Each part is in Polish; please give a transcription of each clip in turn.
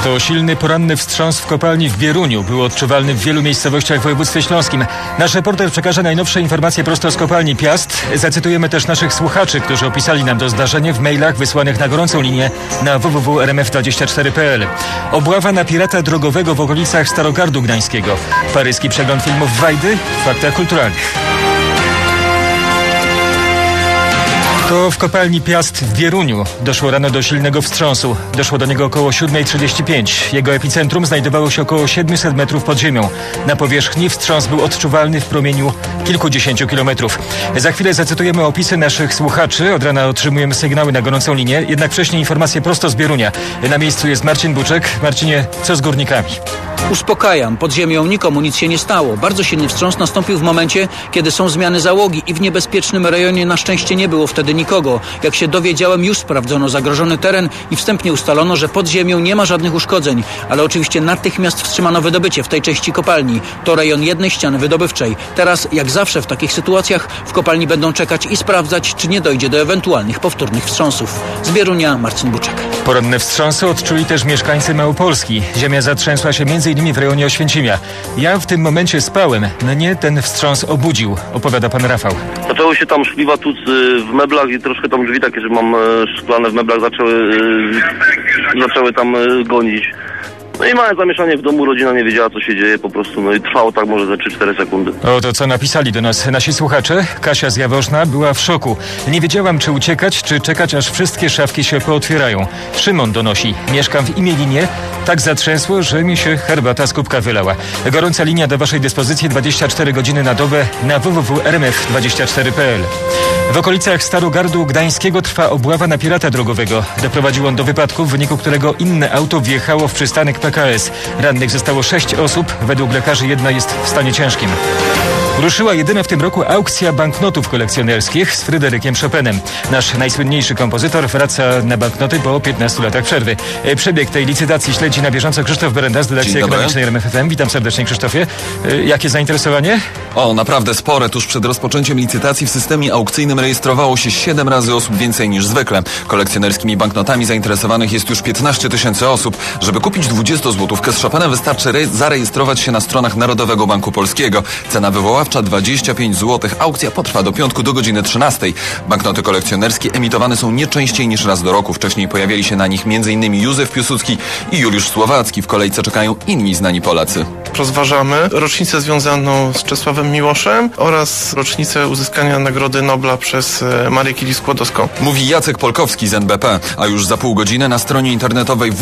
To silny poranny wstrząs w kopalni w Bieruniu. Był odczuwalny w wielu miejscowościach w województwie śląskim. Nasz reporter przekaże najnowsze informacje prosto z kopalni Piast. Zacytujemy też naszych słuchaczy, którzy opisali nam to zdarzenie w mailach wysłanych na gorącą linię na www.rmf24.pl. Obława na pirata drogowego w okolicach Starogardu Gdańskiego. Paryski przegląd filmów Wajdy w faktach kulturalnych. To w kopalni Piast w Bieruniu doszło rano do silnego wstrząsu. Doszło do niego około 7:35. Jego epicentrum znajdowało się około 700 metrów pod ziemią. Na powierzchni wstrząs był odczuwalny w promieniu kilkudziesięciu kilometrów. Za chwilę zacytujemy opisy naszych słuchaczy. Od rana otrzymujemy sygnały na gorącą linię. Jednak wcześniej informacje prosto z Bierunia. Na miejscu jest Marcin Buczek. Marcinie, co z górnikami? Uspokajam, pod ziemią nikomu nic się nie stało. Bardzo silny wstrząs nastąpił w momencie, kiedy są zmiany załogi i w niebezpiecznym rejonie na szczęście nie było wtedy nikogo. Jak się dowiedziałem, już sprawdzono zagrożony teren i wstępnie ustalono, że pod ziemią nie ma żadnych uszkodzeń. Ale oczywiście natychmiast wstrzymano wydobycie w tej części kopalni. To rejon jednej ściany wydobywczej. Teraz, jak zawsze w takich sytuacjach, w kopalni będą czekać i sprawdzać, czy nie dojdzie do ewentualnych powtórnych wstrząsów. Z Bierunia, Marcin Buczek. Poranne wstrząsy odczuli też mieszkańcy Małopolski. Ziemia zatrzęsła się m.in. w rejonie Oświęcimia. Ja w tym momencie spałem. Mnie ten wstrząs obudził, opowiada pan Rafał. Zaczęło się tam szkliwa tuc w meblach i troszkę tam drzwi takie, że mam szklane w meblach, zaczęły tam gonić. No i małe zamieszanie w domu, rodzina nie wiedziała, co się dzieje po prostu, no i trwało tak może ze 3-4 sekundy. Oto co napisali do nas nasi słuchacze. Kasia z Jaworzna była w szoku. Nie wiedziałam, czy uciekać, czy czekać, aż wszystkie szafki się pootwierają. Szymon donosi. Mieszkam w Imielinie. Tak zatrzęsło, że mi się herbata z kubka wylała. Gorąca linia do waszej dyspozycji 24 godziny na dobę na www.rmf24.pl. W okolicach Starogardu Gdańskiego trwa obława na pirata drogowego. Doprowadził on do wypadku, w wyniku którego inne auto wjechało w przystanek PKS. Rannych zostało 6 osób. Według lekarzy jedna jest w stanie ciężkim. Ruszyła jedyna w tym roku aukcja banknotów kolekcjonerskich z Fryderykiem Chopinem. Nasz najsłynniejszy kompozytor wraca na banknoty po 15 latach przerwy. Przebieg tej licytacji śledzi na bieżąco Krzysztof Berenda z redakcji ekonomicznej RMF FM. Witam serdecznie, Krzysztofie. Jakie zainteresowanie? O, naprawdę spore. Tuż przed rozpoczęciem licytacji w systemie aukcyjnym rejestrowało się 7 razy osób więcej niż zwykle. Kolekcjonerskimi banknotami zainteresowanych jest już 15 000 osób. Żeby kupić 20-złotówkę z Chopinem, wystarczy zarejestrować się na stronach Narodowego Banku Polskiego. Cena wywoławcza 25 zł. Aukcja potrwa do piątku do godziny 13. Banknoty kolekcjonerskie emitowane są nie częściej niż raz do roku. Wcześniej pojawiali się na nich m.in. Józef Piłsudski i Juliusz Słowacki. W kolejce czekają inni znani Polacy. Rozważamy rocznicę związaną z Czesławem Miłoszem oraz rocznicę uzyskania Nagrody Nobla przez Marię Curie-Skłodowską. Mówi Jacek Polkowski z NBP. A już za pół godziny na stronie internetowej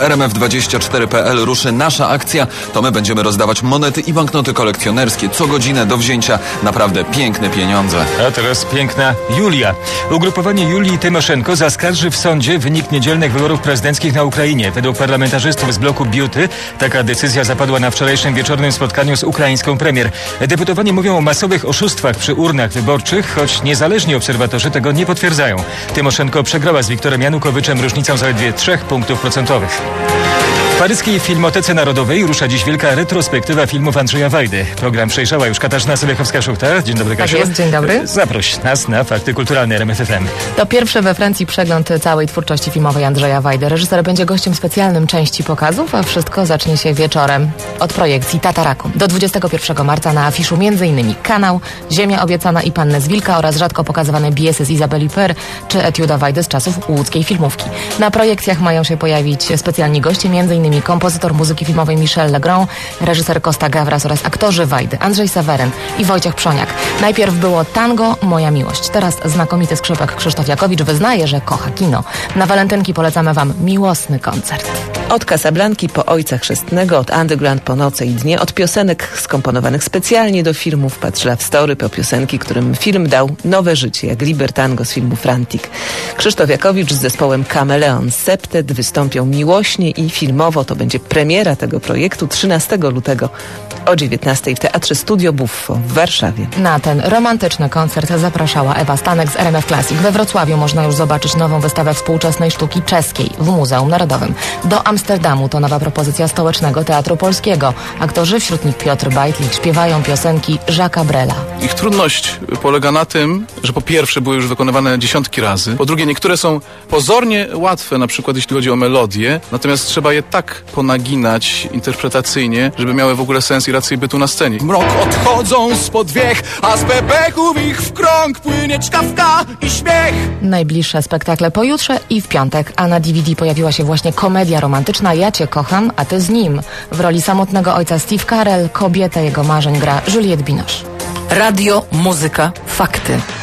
www.rmf24.pl ruszy nasza akcja. To my będziemy rozdawać monety i banknoty kolekcjonerskie co godzinę do wzięcia. Naprawdę piękne pieniądze. A teraz piękna Julia. Ugrupowanie Julii Tymoszenko zaskarży w sądzie wynik niedzielnych wyborów prezydenckich na Ukrainie. Według parlamentarzystów z bloku Beauty taka decyzja zapadła na wczorajszym wieczornym spotkaniu z ukraińską premier. Deputowani mówią o masowych oszustwach przy urnach wyborczych, choć niezależni obserwatorzy tego nie potwierdzają. Tymoszenko przegrała z Wiktorem Janukowiczem różnicą zaledwie 3 punktów procentowych. W paryskiej Filmotece Narodowej rusza dziś wielka retrospektywa filmów Andrzeja Wajdy. Program przejrzała już Katarzyna Sobiechowska-Szuchta. Dzień dobry, Kasiu. Tak jest, dzień dobry. Zaproś nas na Fakty Kulturalne RMF FM. To pierwszy we Francji przegląd całej twórczości filmowej Andrzeja Wajdy. Reżyser będzie gościem specjalnym części pokazów, a wszystko zacznie się wieczorem od projekcji Tataraku. Do 21 marca na afiszu m.in. Kanał, Ziemia obiecana i Panny z Wilka oraz rzadko pokazywane Biesy z Izabeli Per czy etiuda Wajdy z czasów łódzkiej filmówki. Na projekcjach mają się pojawić specjalni goście, m.in. kompozytor muzyki filmowej Michel Legrand, reżyser Costa Gavras oraz aktorzy Wajdy Andrzej Seweryn i Wojciech Przoniak. Najpierw było Tango, Moja miłość. Teraz znakomity skrzypek Krzysztof Jakowicz wyznaje, że kocha kino. Na walentynki polecamy wam miłosny koncert. Od Casablanki po Ojca Chrzestnego, od Underground po Noce i Dnie, od piosenek skomponowanych specjalnie do filmów Patrz Love Story, po piosenki, którym film dał nowe życie, jak Libertango z filmu Frantic. Krzysztof Jakowicz z zespołem Kameleon Septet wystąpią miłośnie i filmowo. To będzie premiera tego projektu 13 lutego o 19:00 w Teatrze Studio Buffo w Warszawie. Na ten romantyczny koncert zapraszała Ewa Stanek z RMF Classic. We Wrocławiu można już zobaczyć nową wystawę współczesnej sztuki czeskiej w Muzeum Narodowym. Do Amsterdamu to nowa propozycja Stołecznego Teatru Polskiego. Aktorzy, wśród nich Piotr Bajtlik, śpiewają piosenki Jacques'a Brela. Ich trudność polega na tym, że po pierwsze były już wykonywane dziesiątki razy, po drugie niektóre są pozornie łatwe, na przykład jeśli chodzi o melodię, natomiast trzeba je tak ponaginać interpretacyjnie, żeby miały w ogóle sens i rację bytu na scenie. Mrok odchodzą spod wiech, a z bebeków ich w krąg płynie czkawka i śmiech. Najbliższe spektakle pojutrze i w piątek, a na DVD pojawiła się właśnie komedia romantyczna Ja Cię kocham, a Ty z nim. W roli samotnego ojca Steve Carell, kobietę jego marzeń gra Juliette Binoche. Radio, muzyka, fakty.